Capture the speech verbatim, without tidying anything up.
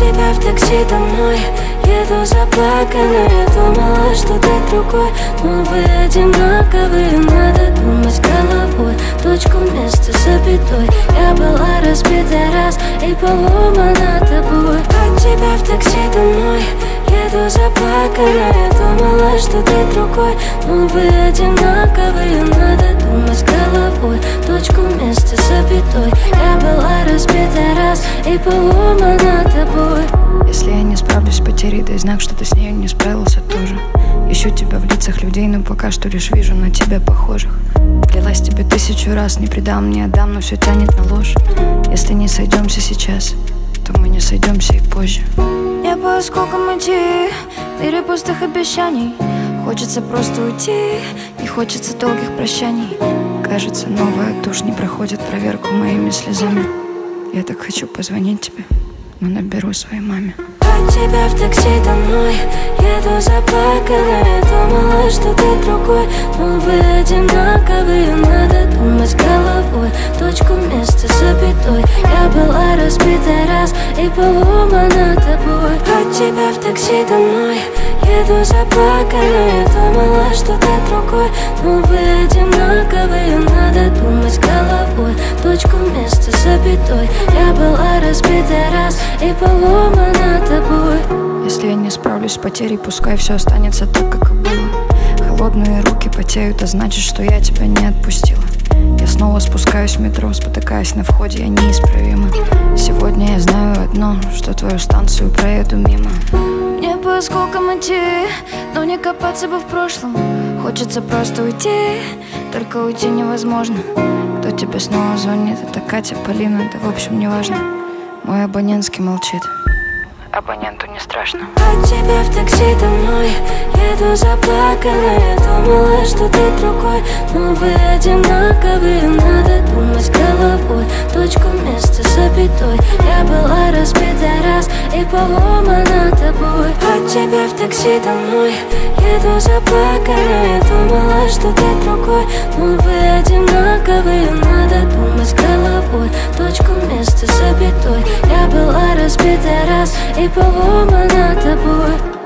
тебя в такси домой. Еду заплаканная, думала, что ты другой. Но вы одинаковые, надо думать головой. Точку вместе запятой. Я была разбита раз и поломана тобой. От тебя в такси домой. Еду заплаканная, думала, что ты другой. Но вы одинаковые, надо думать головой. Точку вместе запятой. Я была разбита раз и поломана тобой. Если я не справлюсь с потерей, дай знак, что ты с нею не справился тоже. Ищу тебя в лицах людей, но пока что лишь вижу на тебя похожих. Клялась тебе тысячу раз, не предам, не отдам, но все тянет на ложь. Если не сойдемся сейчас, то мы не сойдемся и позже. Не по осколкам идти, в мире пустых обещаний. Хочется просто уйти, не хочется долгих прощаний. Кажется, новая тушь не проходит проверку моими слезами. Я так хочу позвонить тебе, но наберу своей маме. От тебя в такси домой. Еду заплаканная, думала, что ты другой. Но вы одинаковые, надо думать головой. Точку вместе запятой. Я была разбита раз и поломана тобой. От тебя в такси домой. Еду заплаканная, думала, что ты другой. Но вы одинаковые, надо думать головой. Точку вместе запятой. Я была разбита раз и поломана тобой. Если я не справлюсь с потерей, пускай все останется так, как и было. Холодные руки потеют, а значит, что я тебя не отпустила. Я снова спускаюсь в метро, спотыкаясь на входе, я неисправима. Сегодня я знаю одно, что твою станцию проеду мимо. Мне по осколкам идти, но не копаться бы в прошлом. Хочется просто уйти, только уйти невозможно. Кто тебе снова звонит? Это Катя, Полина, да в общем не важно. Мой абонентский молчит. Абоненту не страшно. От тебя в такси домой. Еду заплаканная, думала, что ты другой. Но вы одинаковые, надо думать головой. Точку вместе запятой. Я была разбита раз и поломана тобой. От тебя в такси домой. Еду заплаканная, думала, что ты другой. Но вы одинаковые, надо думать головой. Точку вместе запятой. Я была разбита раз и поломана тобой.